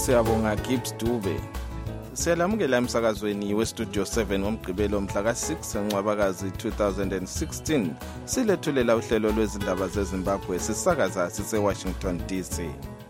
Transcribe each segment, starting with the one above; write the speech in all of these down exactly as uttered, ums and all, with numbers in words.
Siyabonga Gibbs Dube. Siyalamukela emsakazweni weStudio seven ngomgqibelo mhla ka six Ncwabakazi two thousand sixteen. Silethulela uhlelo lwezindaba zeZimbabwe sisakaza sise Washington D C.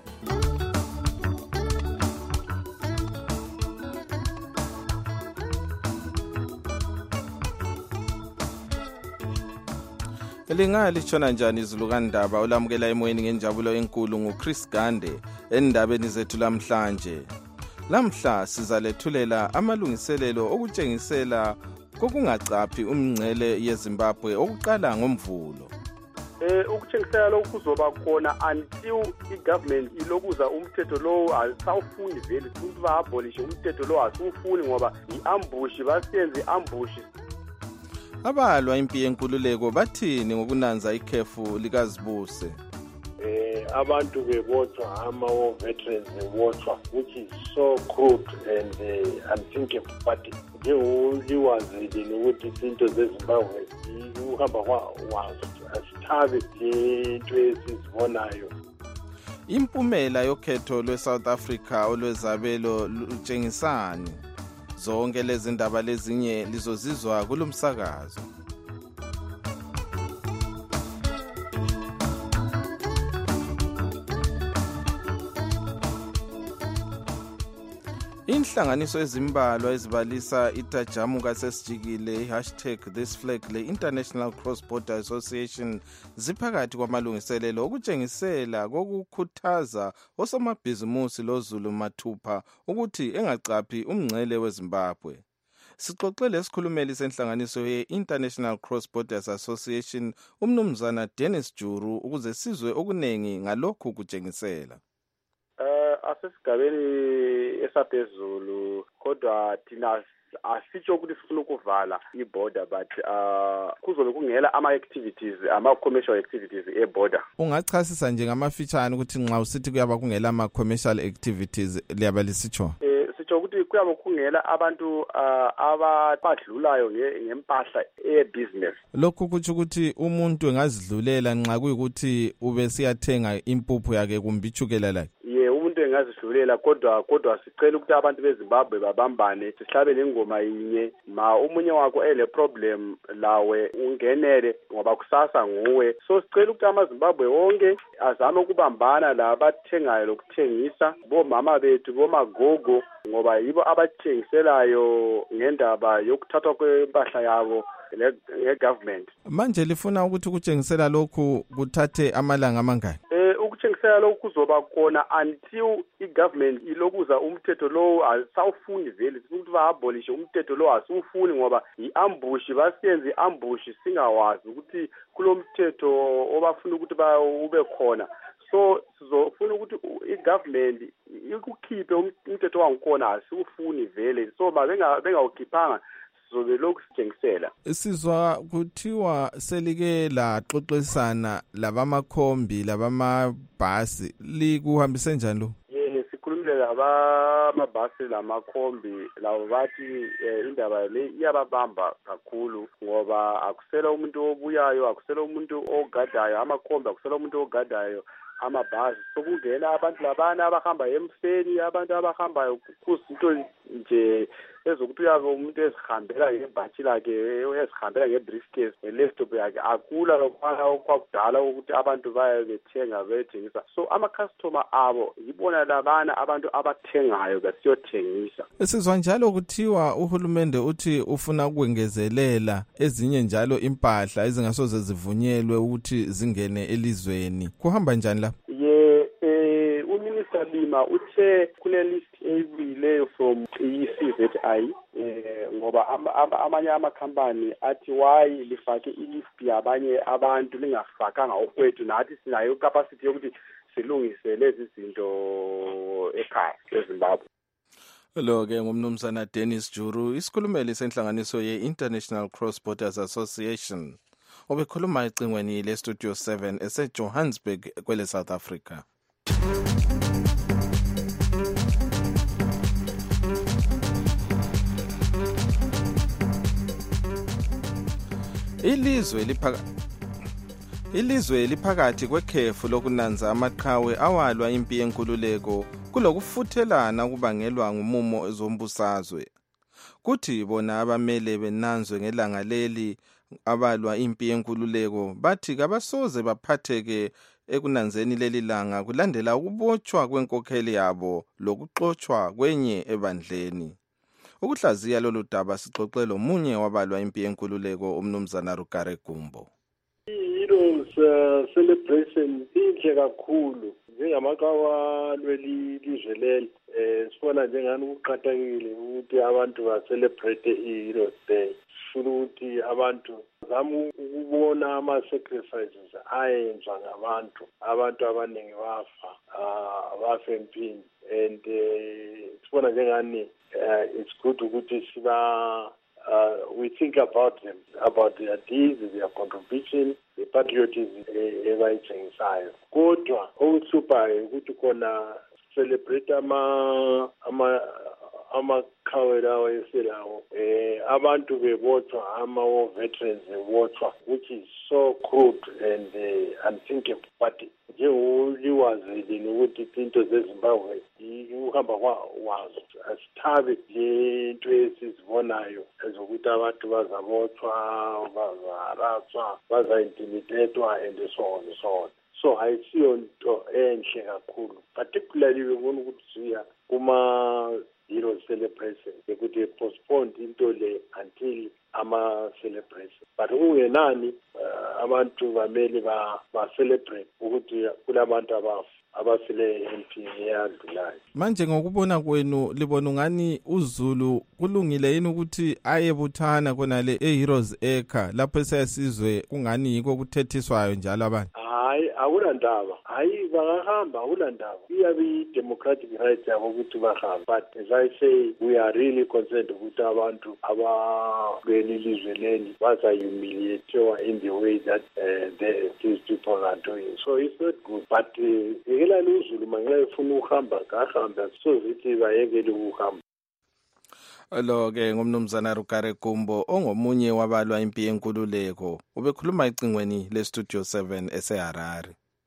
Elingali tshona njani izulukandaba olamukela emoyeni ngenjabulo enkulu nguChris Gande endabeni zethu lamhlanje. Lamhla sizalethulela amalungiselelo okutshengisela kokungacaphi umngcele yeZimbabwe okuqala ngomvulo. Eh ukutshengisela lokhu kuzoba khona until igovernment ilokuza umthetho lo asawufuni vele ukuthi ba-abolish umthetho lo asufuni ngoba i-ambush basiyenze i-ambush. Abalwa impi yenkululeko bathini ngokunanza ikhefu likazibuse? Eh abantu bebotshwa ama war veterans bebotshwa, which is so crude and uh, unthinkable, but njengokuliwazile ukuthi izinto zeZimbabwe ukuhamba kwazo asithabe into esizibonayo. Impumela yokhetho lwe-South Africa olwezabelo lutshengisani? Zonke lezi ndaba lezinye lizozizwa kulomsakazo. Inhlanganiso ezimbalwa ezibalisa itajamu kasesijikile hashtag this flag le International Cross Border Association ziphakathi kwamalungiselelo okutshengisela kokukhuthaza osomabhizimusi loZulu Mathupha ukuthi engacaphi umngcele weZimbabwe. Sixoxele isikhulumeli senhlanganiso ye-International Cross Borders Association umnumzana Dennis Juru ukuze sizwe okunengi ngalokhu kutshengisela. Asesigabeni esaphezulu kodwa thina asitsho ukuthi sifuna ukuvala i-border but uh kuzobe kungela ama-activities ama-commercial activities e-border. Ungachasisa nje ngamafitshane ukuthi nxa usithi kuyaba kungela ama-commercial activities liyaba lisitsho? Eh sitsho ukuthi kuyaba kungela abantu uh, abadlulayo ngempahla e-business. Lokhu kutsho ukuthi umuntu engazidlulela nxa kuyikuthi ube siyathenga impuphu yakhe kumbe ichukela lakhe. Engazidlulela kodwa kodwa sicela ukuthi abantu beZimbabwe babambane sihlabe lengoma yinye ma umunye wakho ele problem lawe ungenele ngoba kusasa nguwe. So sicela ukuthi amaZimbabwe wonke azame ukubambana la abathengayo lokuthengisa bomama bethu bomagogo ngoba yibo abathengiselayo ngendaba yokuthathwa kwempahla yabo nge-government. Manje lifuna ukuthi kutshengisela lokhu kuthathe amalanga amangaki? Ukutshengisela lokhu kuzoba khona until igovernment ilokuza umthetho lo asawufuni vele ukuthi ba-abolish umthetho lo asufuni ngoba i-ambush basiyenze i-ambush singawazi ukuthi kulomthetho obafuna ukuthi ba ube khona. So sizofuna ukuthi igovernment ikukhiphe umthetho wangikhona asufuni vele, so benga bengawukhiphanga zobe lokhu sitshengisela. Sizwa kuthiwa selike la xoxisana labamakhombi labamabhasi likuhambise njani lo? Yebo sikhulumile labamabhasi lamakhombi labo bathi indaba le iyababamba kakhulu ngoba akusela umuntu obuyayo, akusela umuntu ogadayo amakhombi, akusela umuntu ogadayo amabhasi. Sokungena abantu labana abahamba emfeni, abantu abahambayo kuzinto nje ezokuthi uyabe umuntu ezihambela ngebhathi lakhe, ezihambela ngebriefcase nge-laptop yakhe, akula lokwana okwakudala ukuthi abantu baye bethenga bethengisa. So ama-customer abo yibona labana abantu abathengayo basiyothengisa. Esizwa njalo kuthiwa uhulumende uthi ufuna ukwengezelela ezinye njalo impahla ezingasoze zivunyelwe ukuthi zingene elizweni. Kuhamba njani la? Ye eh uMinister Lima uthe kule list eyileyo from i-C Z I eh ngoba amanye amakhampani athi why lifake i-list yabanye abantu lingafakanga okwethu, nathi sinayo capacity yokuthi silungise lezi zinto ekhaya eZimbabwe. Lo ke ngumnumzana Dennis Juru, isikhulumeli senhlanganiso ye-International Cross Borders Association. Obekhuluma ecingweni leStudio seven eseJohannesburg kwele South Africa. Ilizwe liphaka Ilizwe liphakathi kwekhefu lokunanza amaqhawe awalwa impi yenkululeko kulokufuthelana kubangelwa ngumumo ezombusazwe. Kuthi bona abamele benanzwe ngelanga leli abalwa impi yenkululeko bathi kabasoze baphatheke ekunanzeni leli langa kulandela ukubotshwa kwenkokheli yabo lokuxotshwa kwenye ebandleni. Ukuhlaziya lolu daba sixoxelo munye wabalwa impi yenkululeko umnumzana Rugare Gumbo. Heroes uh, celebration inhle kakhulu njengamakawa lweli lizwe leli eh sifuna njengani ukuqhathakile ukuthi abantu ba celebrate i-Heroes Day. Sifuna ukuthi abantu zama ukubona ama sacrifices ayenzwa ngabantu abantu abaningi bafa bafa empini and sifuna njengani it's good ukuthi siba Uh, we think about them, about their deeds, their contribution, the patriotism ebayithengisayo. Kodwa okuhluphayo ukuthi khona celebrate ama ama amakhawe lawo eselawo eh abantu bebotshwa ama war veterans bebotshwa, which is so crude and uh, unthinkable. But njengoliwazile ukuthi into zeZimbabwe ukuhamba kwazo asithabe lento esizibonayo ezokuthi abantu bazabotshwa, bazaraswa, bazaintimidatwa and so on and so on. So ayisiyo into enhle kakhulu, particularly bengona ukuthi siya kuma Hero celebration ukuthi postpone into le until ama celebration. But ungenani uh, abantu bamele ba, ba celebrate ukuthi kulabantu abafu abasile empini yadlulayo. Manje ngokubona kwenu libona ngani uZulu kulungile yini ukuthi ayebuthana konale eHeroes Acre lapho esiyasizwe kungani yiko kuthethiswayo njalo abantu? Hayi akulandaba, hayi bangahamba akulandaba, iyabe democratic right yabo ukuthi bahamba. But as I say, we are really concerned ukuthi abantu abalweli lizwe leli bazahumiliated in the way that uh, the, these people are doing. So it's not good. But ngela uZulu mangayefuna ukuhamba kahamba so zithi bayekele ukuhamba. Lo ke ngumnumzana Rugare Gumbo ongomunye wabalwa impi yenkululeko ubekhuluma icingweni le Studio seven eseHarare.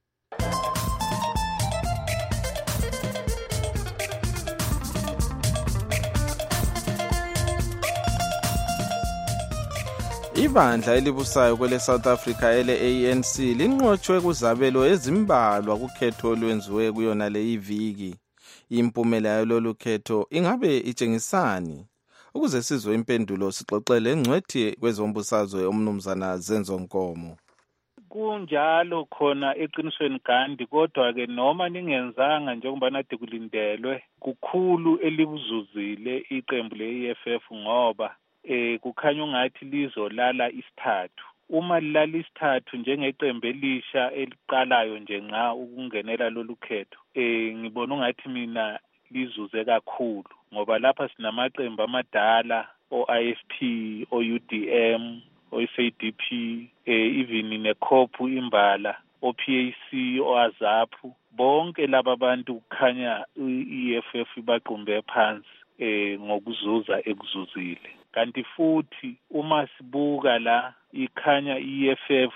Ibandla elibusayo kwele South Africa ele A N C linqotshwe kuzabelo ezimbalwa kukhetho olwenziwe kuyona le iviki. Impumela yalolu khetho ingabe itshengisani? Ukuze sizwe impendulo sixoxele engcwethi kwezombusazwe omnumzana Zenzo Nkomo. Kunjalo khona eqinisweni Gandhi, kodwa ke noma ningenzanga njengoba nade kulindelwe kukhulu elibuzuzile iqembu le-E F F ngoba eh kukhanya ungathi lizolala isithathu. Uma lilala isithathu njengeqembu elisha eliqalayo nje nqa ukungenela lolu khetho eh ngibona ungathi mina lizuze kakhulu ngoba lapha sinamaqembu amadala o-I F P, o-U D M, o-S A D P, eh even neCOPU imbala, o-P A C, o-AZAPU, bonke laba bantu kukhanya i-E F F baqumbe phansi eh ngokuzuza ekuzuzile. Kanti futhi uma sibuka la ikhanya i-E F F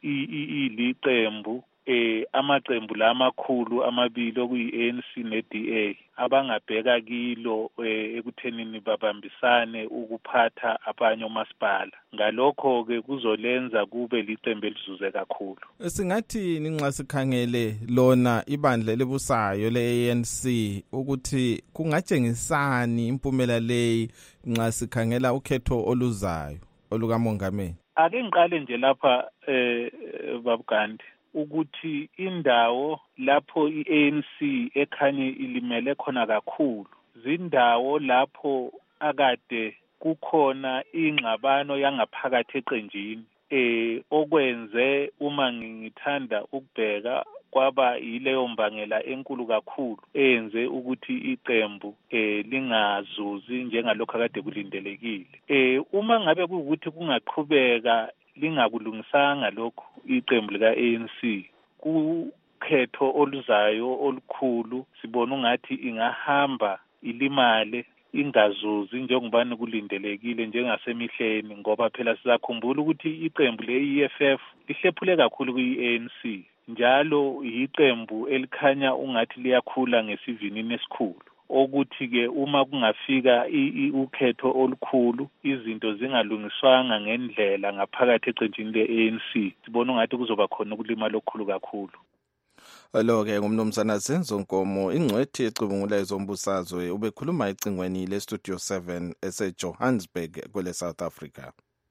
iliqembu eh amaqembu la amakhulu amabili okuyi-A N C ne-D A abangabheka kilo ekuthenini babambisane ukuphatha abanye omasipala. Ngalokho ke kuzolenza kube liqembu elizuze kakhulu. Singathi ninxa sikhangele lona ibandla elibusayo le-A N C ukuthi kungatshengisani impumela leyi nxa sikhangela ukhetho oluzayo olukamongameli. Ake ngiqale nje lapha eh babugandi ukuthi indawo lapho i-A N C ekhanye ilimele khona kakhulu zindawo lapho akade kukhona ingxabano yangaphakathi eqenjini eh okwenze uma ngithanda ukubheka kwaba yileyo mbangela enkulu kakhulu enze ukuthi iqembu eh lingazuzi njengalokho akade kulindelekile. Eh uma ngabe kuukuthi kungaqhubeka lingakulungisanga lokho iqembu lika-A N C kukhetho oluzayo olukhulu sibona ungathi ingahamba ilimale ingazuzi njengobani kulindelekile njengasemihleni ngoba phela sizakhumbula ukuthi iqembu le-E F F lihlephule kakhulu kwi-A N C njalo iqembu elikhanya ungathi liyakhula ngesivinini esikhulu, okuthi ke uma kungafika ukhetho olukhulu izinto zingalungiswanga ngendlela ngaphakathi eqenjini le-A N C, sibona ungathi kuzoba khona ukulimala okukhulu kakhulu. Lo-ke ngumnumzana Zenzo Nkomo, ingcwethi ecubungula ezombusazwe, ubekhuluma ecingweni le-Studio seven ese-Johannesburg kwele South Africa.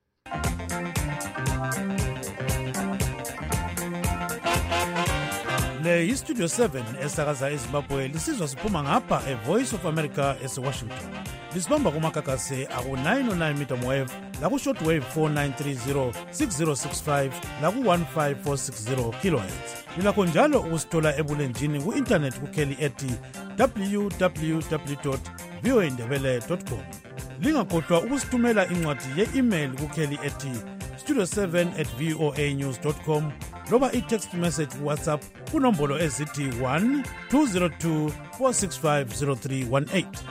Le iStudio seven esakaza eZimbabwe lisizwa siphuma ngapha eVoice of America ese-Washington. Lisibamba kumakakase aku-nine oh nine meter wave laku shortwave four nine three zero six zero six five laku one five four six zero kilohertz. Lilakho njalo ukusithola ebulenjini ku-internet kukheli ethi w w w dot v o a ndebele dot com. Lingakhohlwa ukusithumela incwadi ye-email kukheli ethi studio seven at voa news dot com loba i-text message ku-WhatsApp kunombolo ezithi one two zero two four six five zero three one eight.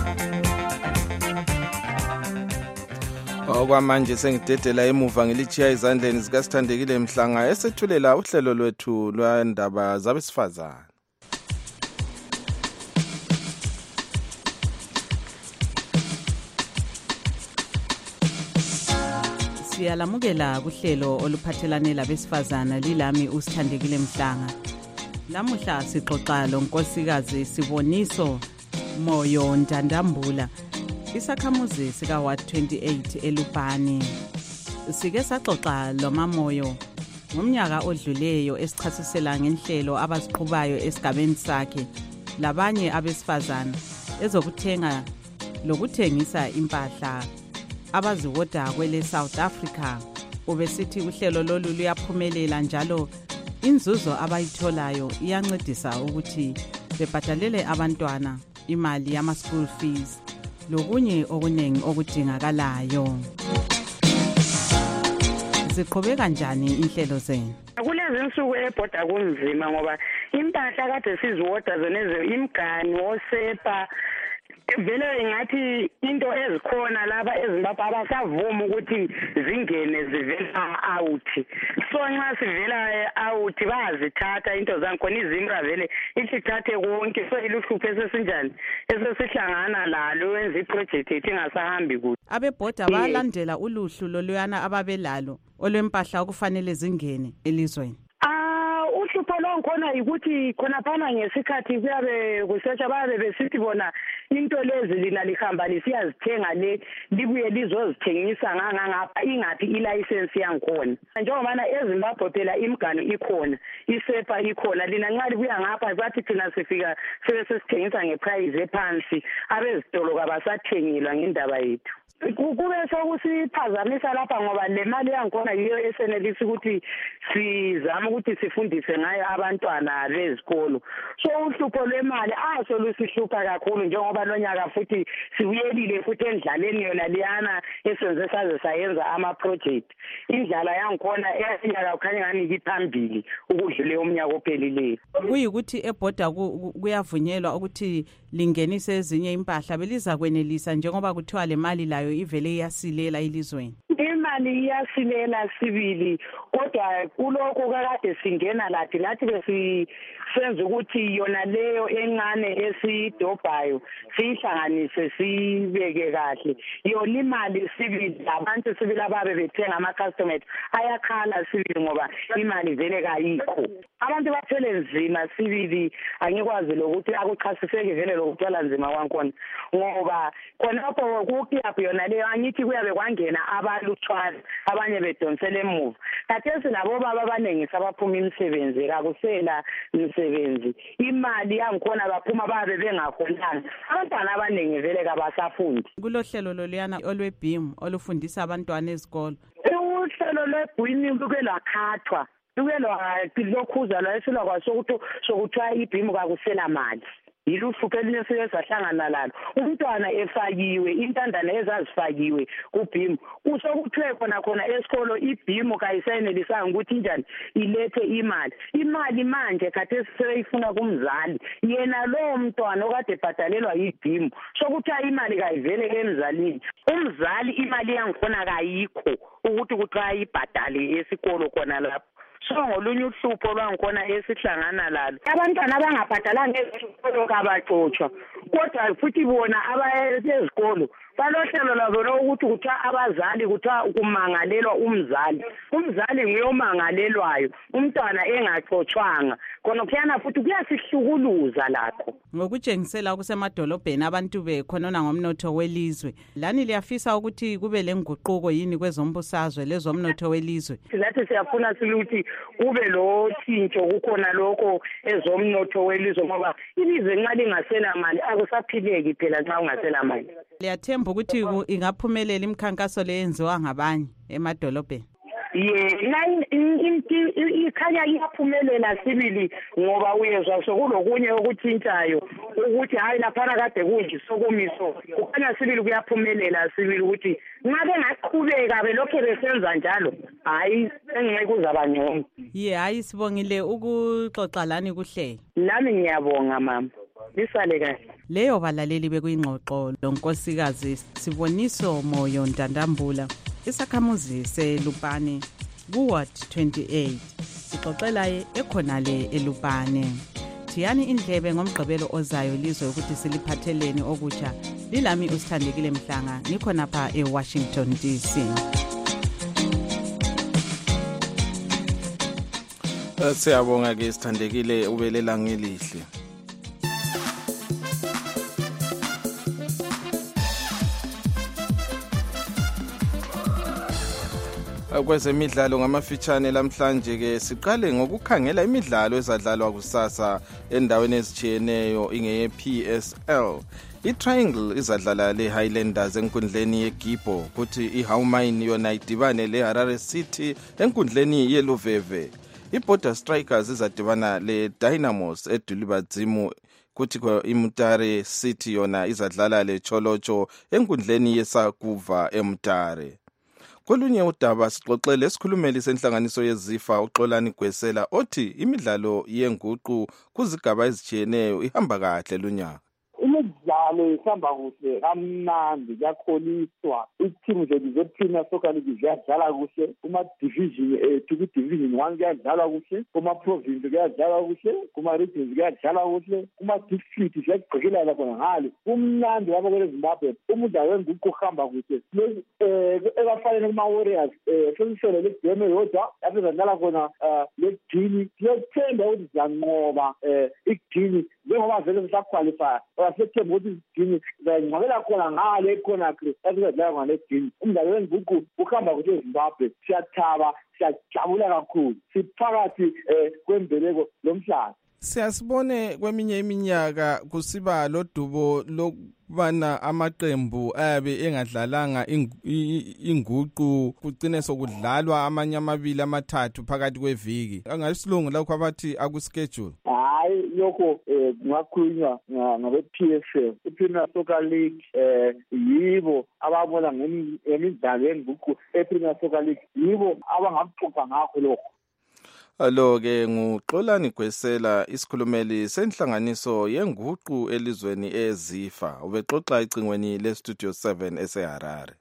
Okwamanje sengidedela emuva ngilichiya izandleni zikasithandekile Mhlanga esethulela uhlelo lwethu lwandaba zabesifazana. Siyalamukela kuhlelo oluphathelane labesifazana lilami uSithandekile Mhlanga. Lamuhla sixoxa lonkosikazi Siboniso Moyo Ndandambula, isakhamuzi sika Ward twenty-eight eLupane. Sike saxoxa loMamoyo ngomnyaka odluleyo esichasisela ngenhlelo abaziqhubayo esigabeni sakhe labanye abesifazana ezokuthenga lokuthengisa impahla abaziwoda kwele South Africa. Ubesithi uhlelo lolu luyaphumelela njalo inzuzo abayitholayo iyancedisa ukuthi bebhadalele abantwana imali yama school fees lokunye okuningi okudingakalayo. Ziqhubeka kanjani inhlelo zenu? Kulezi insuku ebhoda kunzima ngoba impahla kade siziwoda zenezo imgani osepa vele ngathi into ezikhona laba eZimbabwe abasavuma ukuthi zingene zivela out. So nxa sivela out bayazithatha into zankhona izimra vele isithathe konke, so iluhlupho esesinjani esesihlangana lalo wenza iproject ethi ingasahambi kuhle. Abebhoda balandela uluhlu loluyana ababelalo olwempahla okufanele zingene elizweni. Uhlupho lonkhona ukuthi khona phana ngesikhathi kuyabe kusearch babe besithi bona into lezi lina lihamba lisiyazithenga le libuye lizozithengisa nganga ngapha ingathi ilicense yankhona. Njengoba eZimbabwe phela imgano ikhona, isepa ikhona, lina nxa libuya ngapha bathi thina sifika sibe sesithengisa ngeprice ephansi, abezitolo kabasathengelwa ngendaba yethu. Kube sokusiphazamisa lapha ngoba le mali yankhona yiyo esenelisa ukuthi sizama ukuthi sifundise ngayo abantwana bezikolo. So uhlupho lwemali aso lusihlupha kakhulu njengoba lonyaka futhi sibuyelile futhi endlaleni yona liyana esenze saze sayenza ama project. Indlala yankhona enyaka ukhanya ngani iphambili ukudlule umnyaka ophelileyo. Kuyikuthi ebhoda kuyavunyelwa ukuthi lingenise ezinye impahla beliza kwenelisa njengoba kuthiwa le mali layo ivele iyasilela elizweni. Imali iyasilela sibili kodwa kuloko kade singena lathi lathi besisenza ukuthi yona leyo encane esidobhayo sihlanganise sibeke kahle. Yona imali sibili abantu sibili ababe bethenga ama customers ayakhala sibili ngoba imali vele kayikho. Abantu bathele nzima sibili angikwazi lokuthi akuchasiseke vele lokuthwala nzima kwankhona ngoba khonapho kukiyaphi yona leyo angithi kuyabe kwangena abalutshwana abanye bedonsele emuva. Kathesi labo baba abanengi sabaphuma imisebenzi kakusela imisebenzi, imali yankhona baphuma babe bengakhonanga, abantwana abanengi vele kabasafundi. Kulohlelo loluyana olweBeam olufundisa abantwana ezikolo. Uhlelo lweBeam luke lwakhathwa luke lwakhuza lwayesilwa kwasokuthi sokuthiwa iBeam kakusela mali. Yiluhlupho elinye sike sahlangana lalo. Umntwana efakiwe, intandane ezazifakiwe kuBeam. Kusokuthiwe khona khona esikolo iBeam kayisayenelisa ukuthi njani ilethe imali. Imali manje kade seyifuna kumzali. Yena lo mntwana okade ebhadalelwa iBeam. Sokuthiwa imali kayivele emzalini. Umzali imali yankhona kayikho ukuthi kuthiwa ibhadale esikolo khona lapho. so ngolunye uhlupho lwangikhona esihlangana lalo abantwana abangabhadalanga ezikolo kabaxotshwa kodwa futhi bona abayezikolo balohlelo labo lokuthi kuthiwa abazali kuthiwa kumangalelwa umzali umzali nguyomangalelwayo umntwana engaxotshwanga khona kuyana futhi kuyasihlukuluza lakho ngokutshengisela kusemadolobheni abantu bekhonona ngomnotho welizwe lani liyafisa ukuthi kube lenguquko yini kwezombusazwe lezomnotho welizwe lathi siyafuna siluthi kube lo tshintsho kukhona lokho ezomnotho welizwe ngoba ilizwe nxa lingasela mali akusaphileki phela nxa ungasela mali liyathemba ukuthi ingaphumelela imikhankaso leyenziwa ngabanye emadolobheni ye ikhanya iyaphumelela sibili ngoba uyezwa sokulokunye okuthintshayo ukuthi hayi laphana kade kunje sokumiso kukhanya sibili kuyaphumelela sibili ukuthi nxa bengaqhubeka belokhe besenza njalo hayi engeke kuzaba ngcono ye hayi sibongile ukuxoxa lani kuhle nami ngiyabonga mama lisale kahle leyo balaleli bekuyingxoxo lonkosikazi Siboniso Moyo Ntantambula isakhamuzi seLupane kuward twenty-eight sixoxelaye ekhonale eLupane thiyani indlebe ngomgqibelo ozayo lizwe ukuthi siliphatheleni okutsha lilami usithandekile Mhlanga nikhona pha eWashington D C siyabonga ke sithandekile ubelela ngelihle kwezemidlalo ngamafitshane lamhlanje ke siqale ngokukhangela imidlalo ezadlalwa kusasa endaweni ezitshiyeneyo ingeye P S L iTriangle izadlala le Highlanders enkundleni yeGibo kuthi iHaumine yona idibane le Harare City enkundleni yeLuveve iBorder Strikers izadibana le Dynamos eDulibadzimu kuthi iMutare City yona izadlala le Cholocho enkundleni yeSakuva eMutare kolunye udaba sixoxele esikhulumeli senhlanganiso yezifa uXolani Gwesela othi imidlalo yenguqu kuzigaba ezitshiyeneyo ihamba kahle lunyaka imidlalo ihamba kuhle kamnandi kuyakholiswa itheam zethu zePremier Soccer League ziyadlala kuhle kuma-division ethu ku-division one kuyadlalwa kuhle kuma-province kuyadlalwa kuhle kuma-regions kuyadlalwa kuhle kuma-district ziyagqikelana khona ngale kumnandi lapha kwele Zimbabwe umdlalo wenguqu uhamba kuhle um ekafanele kuma-Warriors um sesihlele le game eyodwa lapho ezadlala khona um le Guinea siyothemba ukuthi ziyanqoba um iGuinea njengoba vele sisaqualifya sethemba ukuthi iGuinea zayingcwabela khona ngale eConakry ezidlala ngale Guinea umdlalo wenguqu uhamba kuhle eZimbabwe siyathaba siyajabula kakhulu siphakathi kwembeleko lomhlaba siyasibone kweminye iminyaka kusiba lodubo lokubana amaqembu ayabe engadlalanga inguqu kugcine sokudlalwa amanye amabili amathathu phakathi kweviki angayisilungu lakho abathi akuschedule hayi lokho kungakhulunywa ngabe-P S L iPremier Soccer League um yibo ababona ngemidlalo yenguqu ePremier Soccer League yibo abangakuxoxa ngakho lokho Alo ke nguXolani Gwesela isikhulumeli senhlanganiso yenguqu elizweni ezifa ubexoxa icingweni le Studio seven eseHarare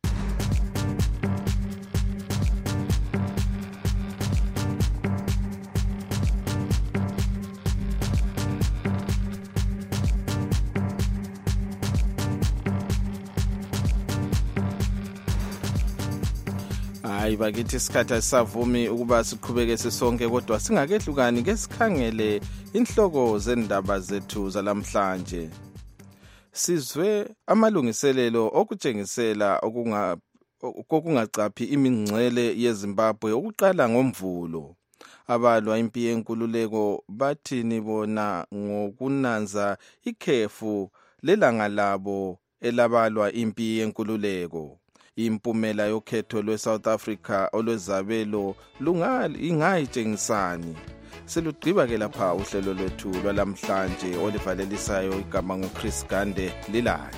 hayi bakithi isikhathi asisavumi ukuba siqhubeke sisonke kodwa singakehlukani ke sikhangele inhloko zendaba zethu zalamhlanje sizwe amalungiselelo okutshengisela okunga kokungacaphi imingcele yeZimbabwe ukuqala ngomvulo abalwa impi yenkululeko bathini bona ngokunanza ikhefu lelanga labo elabalwa impi yenkululeko impumela yokhetho lweSouth Africa olwezabelo lungali ingayitshengisani selugqiba ke lapha uhlelo lwethu lwalamhlanje olivalelisayo igama nguChris Gande lilayo.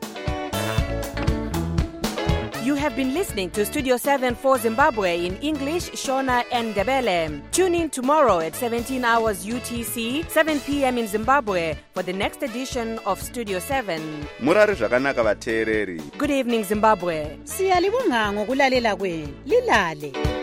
You have been listening to Studio seven for Zimbabwe in English, Shona and Ndebele. Tune in tomorrow at seventeen hours U T C, seven p.m. in Zimbabwe for the next edition of Studio seven. Murari zvakanaka vateereri. Good evening, Zimbabwe. Siyalibonga ngokulalela kwenu. Lilale.